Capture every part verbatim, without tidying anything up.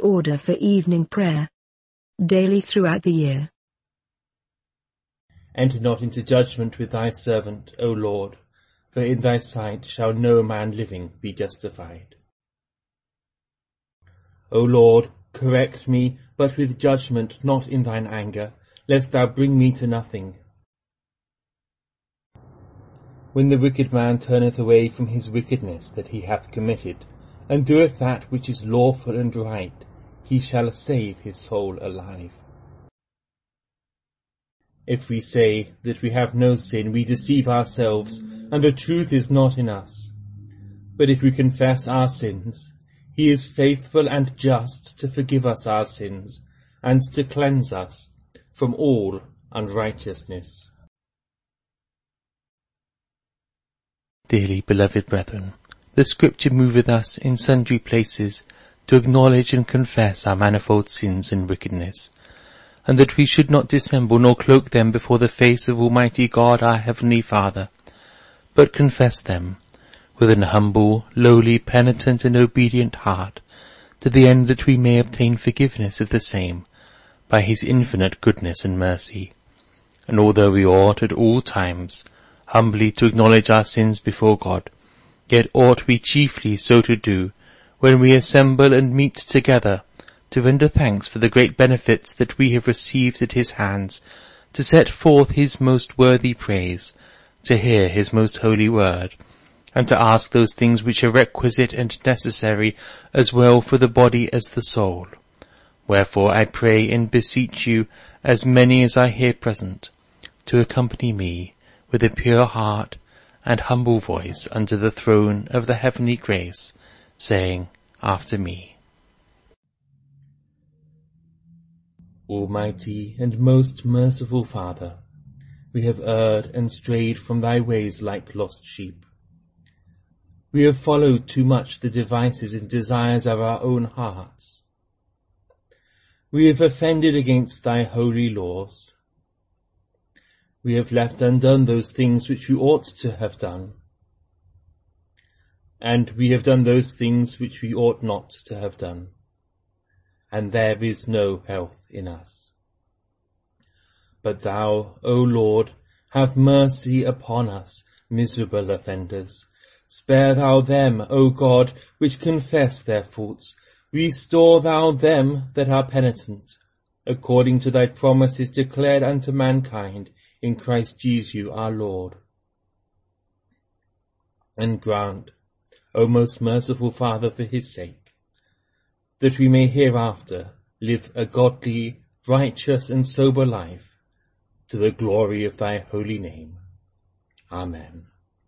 order for evening prayer. Daily throughout the year. Enter not into judgment with thy servant, O Lord, for in thy sight shall no man living be justified. O Lord, correct me, but with judgment, not in thine anger, lest thou bring me to nothing. When the wicked man turneth away from his wickedness that he hath committed, and doeth that which is lawful and right, he shall save his soul alive. If we say that we have no sin, we deceive ourselves, and the truth is not in us. But if we confess our sins, he is faithful and just to forgive us our sins, and to cleanse us from all unrighteousness. Dearly beloved brethren, the Scripture moveth us in sundry places to acknowledge and confess our manifold sins and wickedness, and that we should not dissemble nor cloak them before the face of Almighty God our Heavenly Father, but confess them with an humble, lowly, penitent and obedient heart, to the end that we may obtain forgiveness of the same by his infinite goodness and mercy. And although we ought at all times humbly to acknowledge our sins before God, yet ought we chiefly so to do when we assemble and meet together to render thanks for the great benefits that we have received at his hands, to set forth his most worthy praise, to hear his most holy word, and to ask those things which are requisite and necessary as well for the body as the soul. Wherefore I pray and beseech you, as many as are here present, to accompany me with a pure heart and humble voice unto the throne of the heavenly grace, saying after me, Almighty and most merciful Father, we have erred and strayed from thy ways like lost sheep. We have followed too much the devices and desires of our own hearts. We have offended against thy holy laws. We have left undone those things which we ought to have done. And we have done those things which we ought not to have done. And there is no health in us. But thou, O Lord, have mercy upon us, miserable offenders. Spare thou them, O God, which confess their faults. Restore thou them that are penitent, according to thy promises declared unto mankind in Christ Jesus our Lord. And grant, O most merciful Father, for his sake, that we may hereafter live a godly, righteous, and sober life, to the glory of thy holy name. Amen.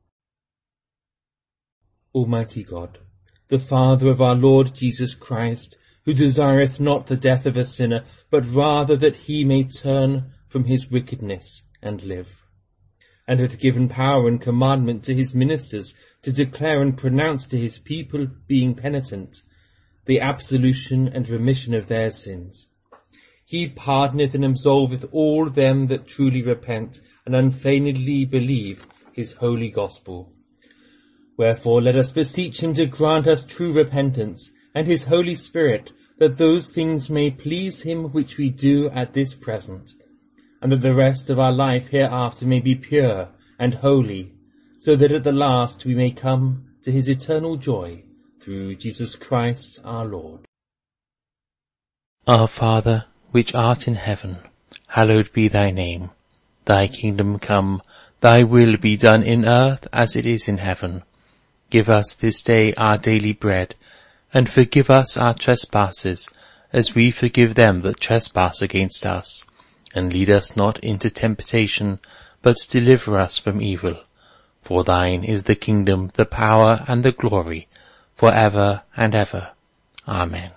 Almighty God, the Father of our Lord Jesus Christ, who desireth not the death of a sinner, but rather that he may turn from his wickedness and live, and hath given power and commandment to his ministers to declare and pronounce to his people, being penitent, the absolution and remission of their sins. He pardoneth and absolveth all them that truly repent and unfeignedly believe his holy gospel. Wherefore let us beseech him to grant us true repentance, and his Holy Spirit, that those things may please him which we do at this present, and that the rest of our life hereafter may be pure and holy, so that at the last we may come to his eternal joy, through Jesus Christ our Lord. Our Father, which art in heaven, hallowed be thy name. Thy kingdom come, thy will be done in earth as it is in heaven. Give us this day our daily bread, and forgive us our trespasses, as we forgive them that trespass against us. And lead us not into temptation, but deliver us from evil. For thine is the kingdom, the power, and the glory, for ever and ever. Amen.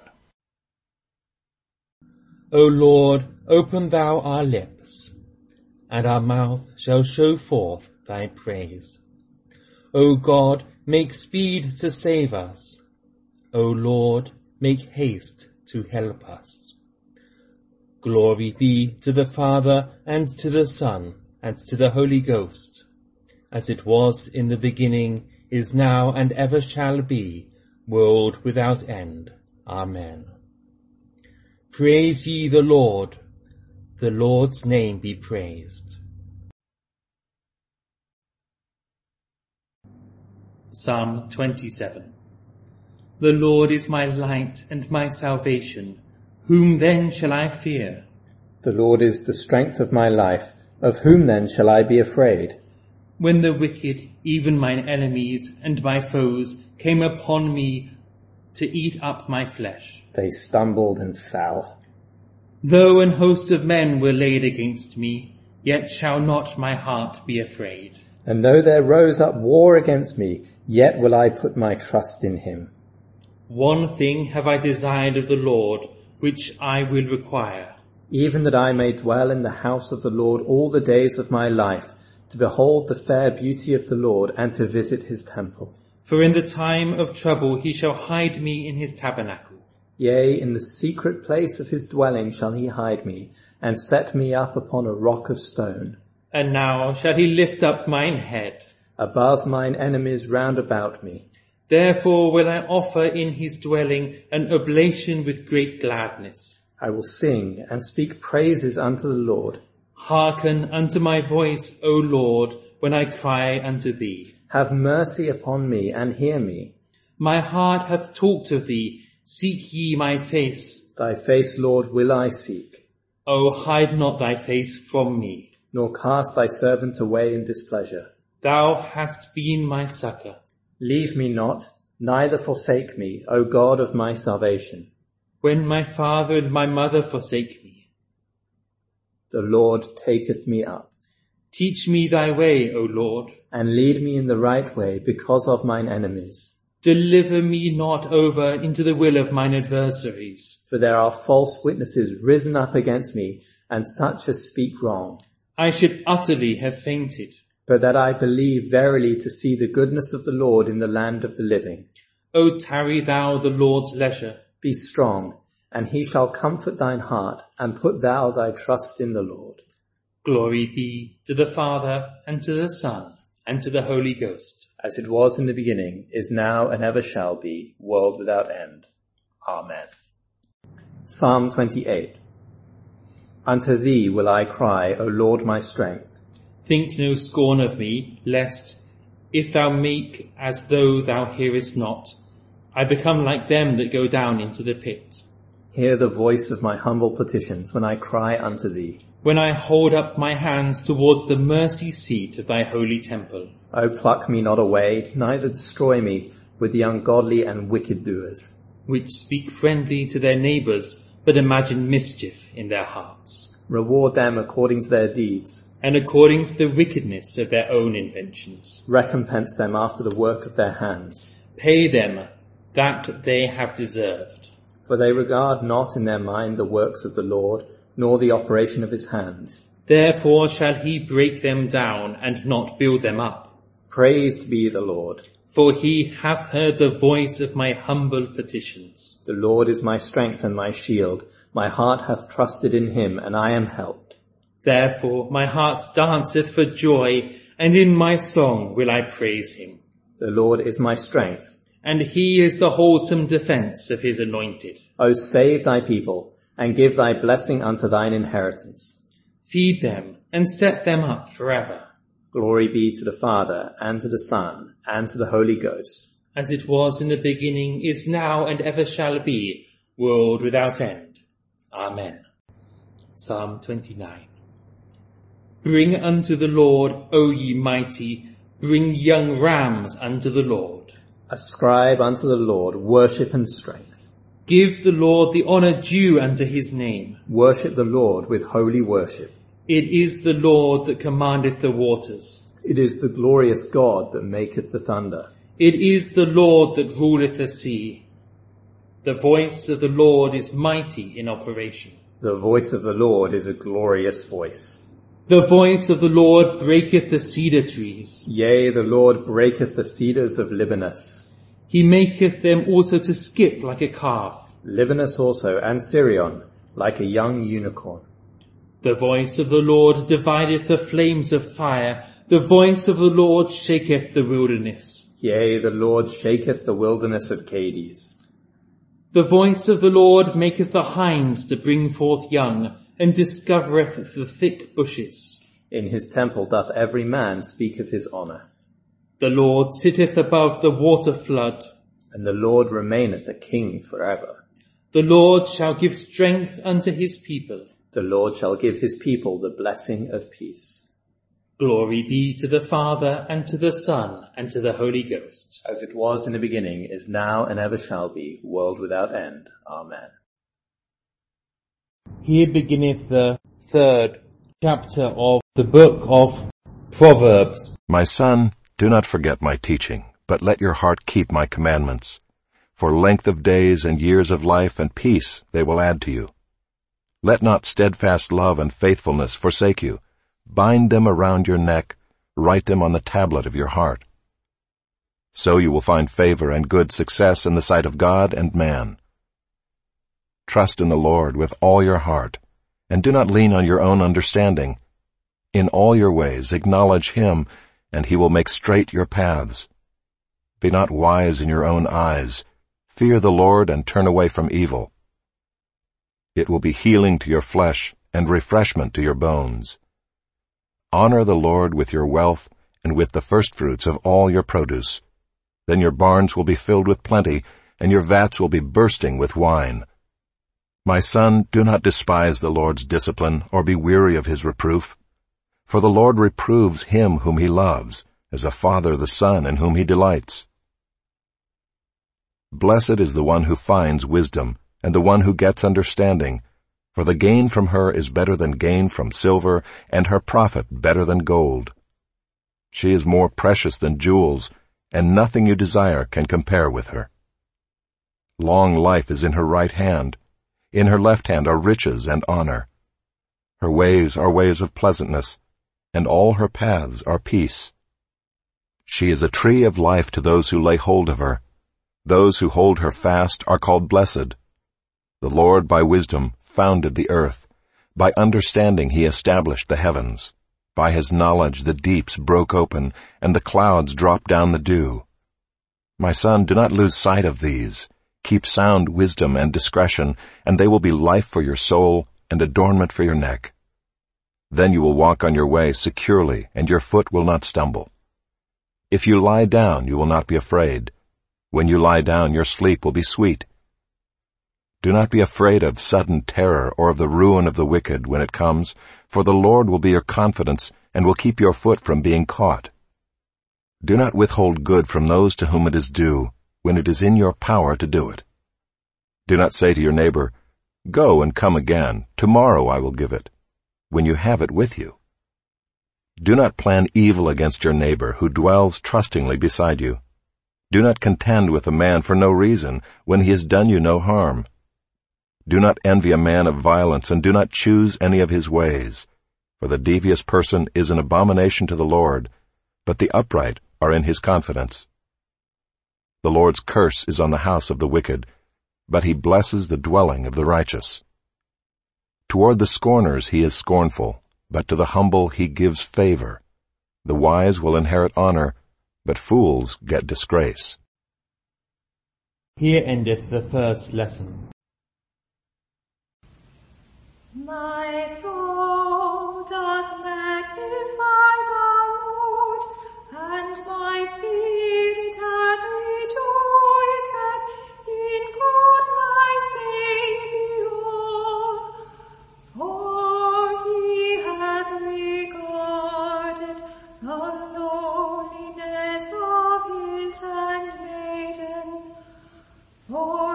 O Lord, open thou our lips, and our mouth shall show forth thy praise. O God, make speed to save us. O Lord, make haste to help us. Glory be to the Father, and to the Son, and to the Holy Ghost, as it was in the beginning, is now, and ever shall be, world without end. Amen. Praise ye the Lord. The Lord's name be praised. Psalm twenty-seven. The Lord is my light and my salvation. Whom then shall I fear? The Lord is the strength of my life. Of whom then shall I be afraid? When the wicked, even mine enemies and my foes, came upon me to eat up my flesh, they stumbled and fell. Though an host of men were laid against me, yet shall not my heart be afraid. And though there rose up war against me, yet will I put my trust in him. One thing have I desired of the Lord, which I will require, even that I may dwell in the house of the Lord all the days of my life, to behold the fair beauty of the Lord, and to visit his temple. For in the time of trouble he shall hide me in his tabernacle. Yea, in the secret place of his dwelling shall he hide me, and set me up upon a rock of stone. And now shall he lift up mine head above mine enemies round about me. Therefore will I offer in his dwelling an oblation with great gladness. I will sing and speak praises unto the Lord. Hearken unto my voice, O Lord, when I cry unto thee. Have mercy upon me and hear me. My heart hath talked of thee. Seek ye my face. Thy face, Lord, will I seek. O hide not thy face from me. Nor cast thy servant away in displeasure. Thou hast been my succour. Leave me not, neither forsake me, O God of my salvation. When my father and my mother forsake me, the Lord taketh me up. Teach me thy way, O Lord, and lead me in the right way because of mine enemies. Deliver me not over into the will of mine adversaries. For there are false witnesses risen up against me, and such as speak wrong. I should utterly have fainted, but that I believe verily to see the goodness of the Lord in the land of the living. O tarry thou the Lord's leisure. Be strong, and he shall comfort thine heart, and put thou thy trust in the Lord. Glory be to the Father, and to the Son, and to the Holy Ghost. As it was in the beginning, is now, and ever shall be, world without end. Amen. Psalm twenty-eight. Unto thee will I cry, O Lord my strength. Think no scorn of me, lest, if thou make as though thou hearest not, I become like them that go down into the pit. Hear the voice of my humble petitions when I cry unto thee. When I hold up my hands towards the mercy seat of thy holy temple. O pluck me not away, neither destroy me with the ungodly and wicked doers, which speak friendly to their neighbours, but imagine mischief in their hearts. Reward them according to their deeds, and according to the wickedness of their own inventions. Recompense them after the work of their hands. Pay them that they have deserved. For they regard not in their mind the works of the Lord, nor the operation of his hands. Therefore shall he break them down and not build them up. Praised be the Lord. For he hath heard the voice of my humble petitions. The Lord is my strength and my shield. My heart hath trusted in him, and I am helped. Therefore my heart danceth for joy, and in my song will I praise him. The Lord is my strength, and he is the wholesome defence of his anointed. O save thy people, and give thy blessing unto thine inheritance. Feed them, and set them up forever. Glory be to the Father, and to the Son, and to the Holy Ghost. As it was in the beginning, is now, and ever shall be, world without end. Amen. Psalm twenty-nine. Bring unto the Lord, O ye mighty, bring young rams unto the Lord. Ascribe unto the Lord worship and strength. Give the Lord the honour due unto his name. Worship the Lord with holy worship. It is the Lord that commandeth the waters. It is the glorious God that maketh the thunder. It is the Lord that ruleth the sea. The voice of the Lord is mighty in operation. The voice of the Lord is a glorious voice. The voice of the Lord breaketh the cedar trees. Yea, the Lord breaketh the cedars of Libanus. He maketh them also to skip like a calf. Libanus also, and Sirion, like a young unicorn. The voice of the Lord divideth the flames of fire. The voice of the Lord shaketh the wilderness. Yea, the Lord shaketh the wilderness of Cades. The voice of the Lord maketh the hinds to bring forth young, and discovereth the thick bushes. In his temple doth every man speak of his honour. The Lord sitteth above the water flood. And the Lord remaineth a king for ever. The Lord shall give strength unto his people. The Lord shall give his people the blessing of peace. Glory be to the Father, and to the Son, and to the Holy Ghost. As it was in the beginning, is now, and ever shall be, world without end. Amen. Here beginneth the third chapter of the book of Proverbs. My son, do not forget my teaching, but let your heart keep my commandments. For length of days and years of life and peace they will add to you. Let not steadfast love and faithfulness forsake you. Bind them around your neck, write them on the tablet of your heart. So you will find favor and good success in the sight of God and man. Trust in the Lord with all your heart, and do not lean on your own understanding. In all your ways acknowledge him, and he will make straight your paths. Be not wise in your own eyes. Fear the Lord and turn away from evil. It will be healing to your flesh and refreshment to your bones. Honor the Lord with your wealth and with the firstfruits of all your produce. Then your barns will be filled with plenty, and your vats will be bursting with wine. My son, do not despise the Lord's discipline, or be weary of his reproof. For the Lord reproves him whom he loves, as a father the son in whom he delights. Blessed is the one who finds wisdom, and the one who gets understanding, for the gain from her is better than gain from silver, and her profit better than gold. She is more precious than jewels, and nothing you desire can compare with her. Long life is in her right hand. In her left hand are riches and honor. Her ways are ways of pleasantness, and all her paths are peace. She is a tree of life to those who lay hold of her. Those who hold her fast are called blessed. The Lord by wisdom founded the earth. By understanding he established the heavens. By his knowledge the deeps broke open, and the clouds dropped down the dew. My son, do not lose sight of these. Keep sound wisdom and discretion, and they will be life for your soul and adornment for your neck. Then you will walk on your way securely, and your foot will not stumble. If you lie down, you will not be afraid. When you lie down, your sleep will be sweet. Do not be afraid of sudden terror or of the ruin of the wicked when it comes, for the Lord will be your confidence and will keep your foot from being caught. Do not withhold good from those to whom it is due, when it is in your power to do it. Do not say to your neighbor, "Go and come again, tomorrow I will give it," when you have it with you. Do not plan evil against your neighbor who dwells trustingly beside you. Do not contend with a man for no reason, when he has done you no harm. Do not envy a man of violence, and do not choose any of his ways. For the devious person is an abomination to the Lord, but the upright are in his confidence. The Lord's curse is on the house of the wicked, but he blesses the dwelling of the righteous. Toward the scorners he is scornful, but to the humble he gives favor. The wise will inherit honor, but fools get disgrace. Here endeth the first lesson. My soul doth magnify the Lord, and my spirit hath rejoiced in God my Saviour. For he hath regarded the lowliness of his handmaiden. For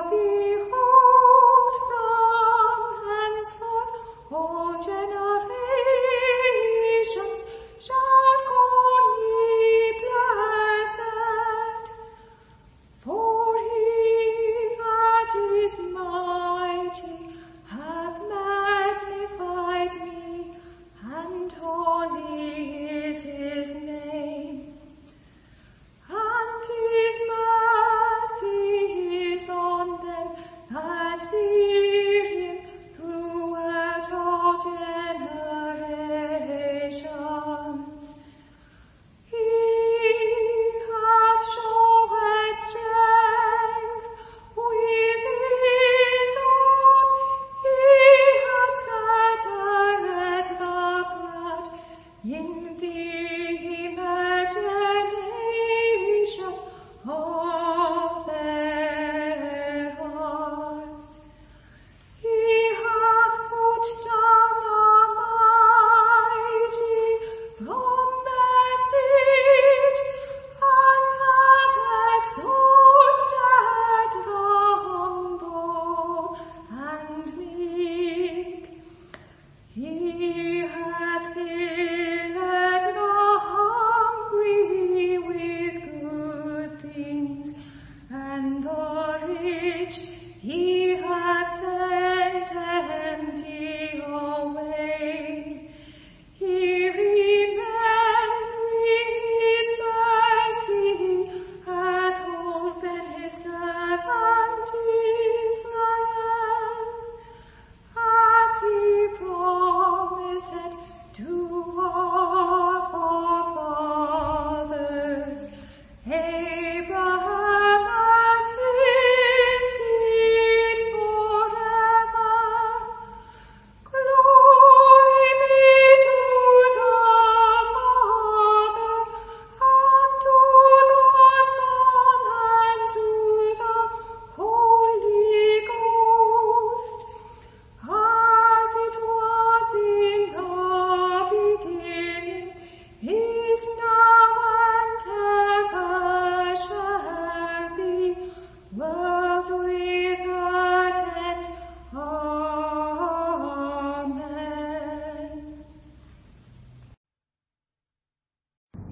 behold, from henceforth all generations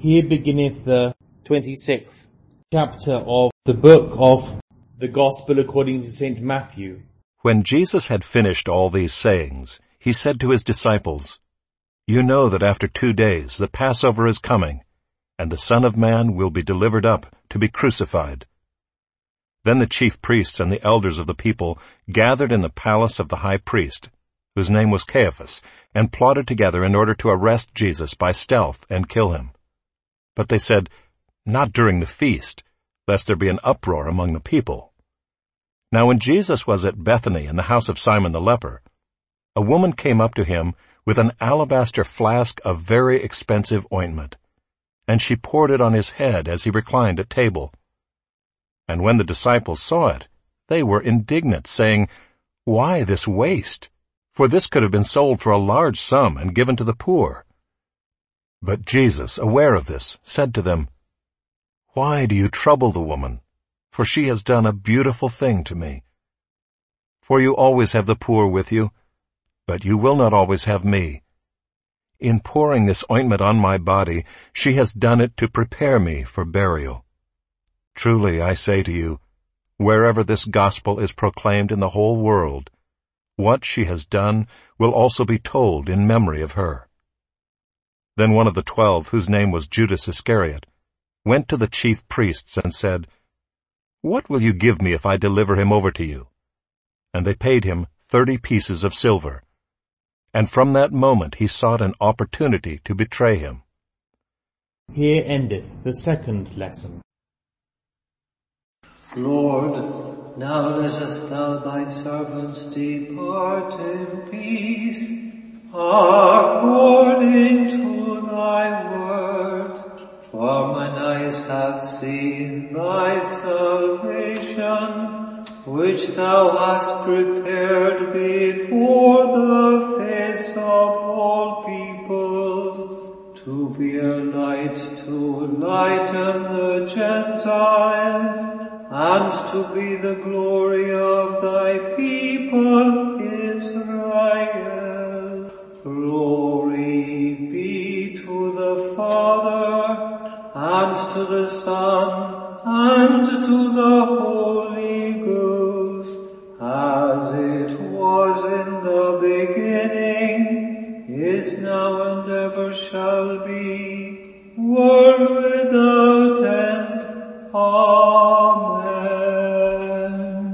Here beginneth the twenty-sixth chapter of the book of the Gospel according to Saint Matthew. When Jesus had finished all these sayings, he said to his disciples, "You know that after two days the Passover is coming, and the Son of Man will be delivered up to be crucified." Then the chief priests and the elders of the people gathered in the palace of the high priest, whose name was Caiaphas, and plotted together in order to arrest Jesus by stealth and kill him. But they said, "Not during the feast, lest there be an uproar among the people." Now when Jesus was at Bethany in the house of Simon the leper, a woman came up to him with an alabaster flask of very expensive ointment, and she poured it on his head as he reclined at table. And when the disciples saw it, they were indignant, saying, "Why this waste? For this could have been sold for a large sum and given to the poor." But Jesus, aware of this, said to them, "Why do you trouble the woman? For she has done a beautiful thing to me. For you always have the poor with you, but you will not always have me. In pouring this ointment on my body, she has done it to prepare me for burial. Truly I say to you, wherever this gospel is proclaimed in the whole world, what she has done will also be told in memory of her." Then one of the twelve, whose name was Judas Iscariot, went to the chief priests and said, "What will you give me if I deliver him over to you?" And they paid him thirty pieces of silver. And from that moment he sought an opportunity to betray him. Here endeth the second lesson. Lord, now lettest thou thy servant depart in peace, according to thy word. For mine eyes have seen thy salvation, which thou hast prepared before the face of all people, to be a light to lighten the Gentiles, and to be the glory of thy people Israel. Glory be to the Father, and to the Son, and to the Holy Ghost, as it was in the beginning, is now, and ever shall be, world without end. Amen.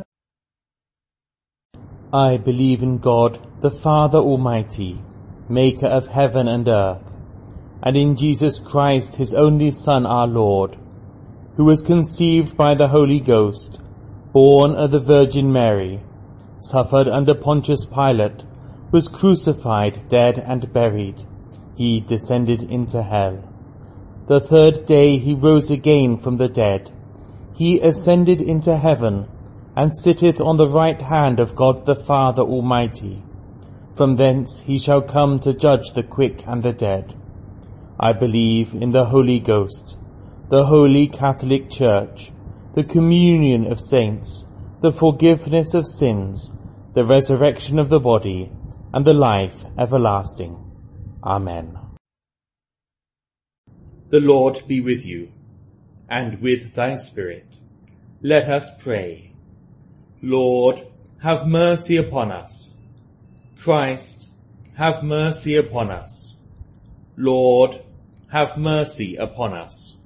I believe in God, the Father Almighty, maker of heaven and earth, and in Jesus Christ, his only Son, our Lord, who was conceived by the Holy Ghost, born of the Virgin Mary, suffered under Pontius Pilate, was crucified, dead, and buried. He descended into hell. The third day he rose again from the dead. He ascended into heaven, and sitteth on the right hand of God the Father Almighty. From thence he shall come to judge the quick and the dead. I believe in the Holy Ghost, the Holy Catholic Church, the communion of saints, the forgiveness of sins, the resurrection of the body, and the life everlasting. Amen. The Lord be with you, and with thy spirit. Let us pray. Lord, have mercy upon us. Christ, have mercy upon us. Lord, have mercy upon us.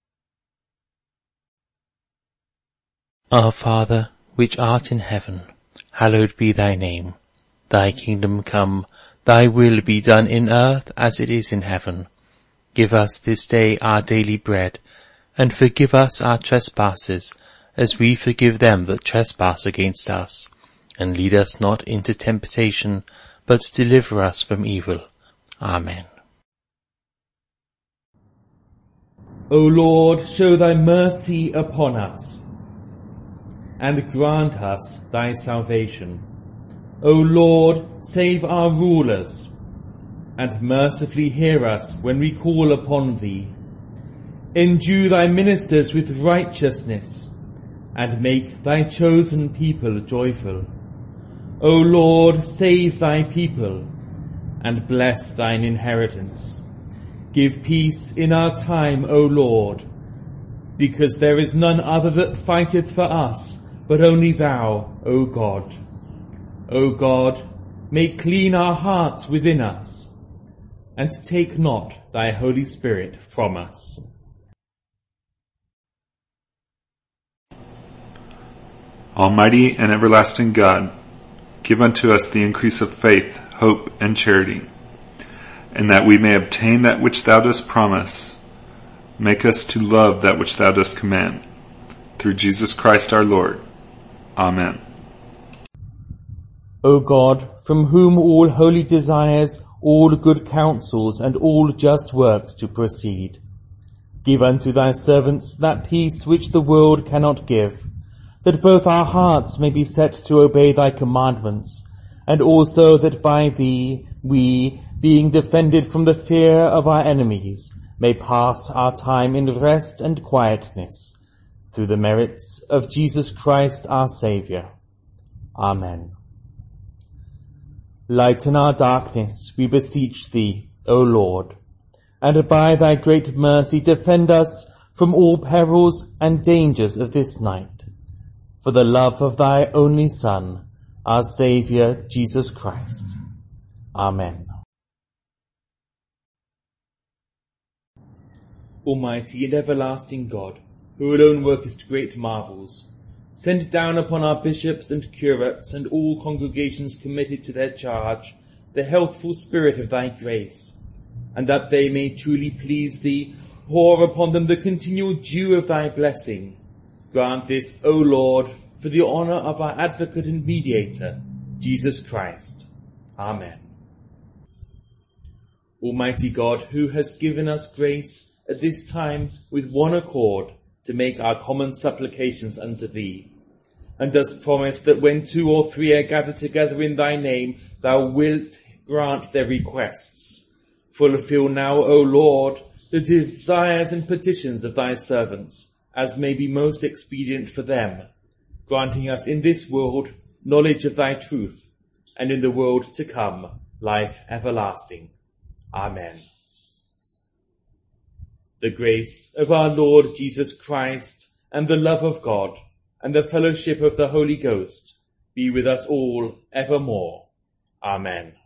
Our Father, which art in heaven, hallowed be thy name. Thy kingdom come, thy will be done in earth as it is in heaven. Give us this day our daily bread, and forgive us our trespasses, as we forgive them that trespass against us. And lead us not into temptation, but deliver us from evil. Amen. O Lord, show thy mercy upon us, and grant us thy salvation. O Lord, save our rulers, and mercifully hear us when we call upon thee. Endue thy ministers with righteousness, and make thy chosen people joyful. O Lord, save thy people, and bless thine inheritance. Give peace in our time, O Lord, because there is none other that fighteth for us, but only thou, O God. O God, make clean our hearts within us, and take not thy Holy Spirit from us. Almighty and everlasting God, give unto us the increase of faith, hope, and charity, and that we may obtain that which thou dost promise. Make us to love that which thou dost command. Through Jesus Christ our Lord. Amen. O God, from whom all holy desires, all good counsels, and all just works to proceed, give unto thy servants that peace which the world cannot give, that both our hearts may be set to obey thy commandments, and also that by thee we, being defended from the fear of our enemies, may pass our time in rest and quietness, through the merits of Jesus Christ our Saviour. Amen. Lighten our darkness, we beseech thee, O Lord, and by thy great mercy defend us from all perils and dangers of this night, for the love of thy only Son, our Saviour, Jesus Christ. Amen. Almighty and everlasting God, who alone workest great marvels, send down upon our bishops and curates and all congregations committed to their charge the healthful spirit of thy grace, and that they may truly please thee, pour upon them the continual dew of thy blessing. Grant this, O Lord, for the honour of our advocate and mediator, Jesus Christ. Amen. Almighty God, who hast given us grace at this time with one accord to make our common supplications unto thee, and dost promise that when two or three are gathered together in thy name, thou wilt grant their requests. Fulfill now, O Lord, the desires and petitions of thy servants, as may be most expedient for them, granting us in this world knowledge of thy truth, and in the world to come life everlasting. Amen. The grace of our Lord Jesus Christ, and the love of God, and the fellowship of the Holy Ghost be with us all evermore. Amen.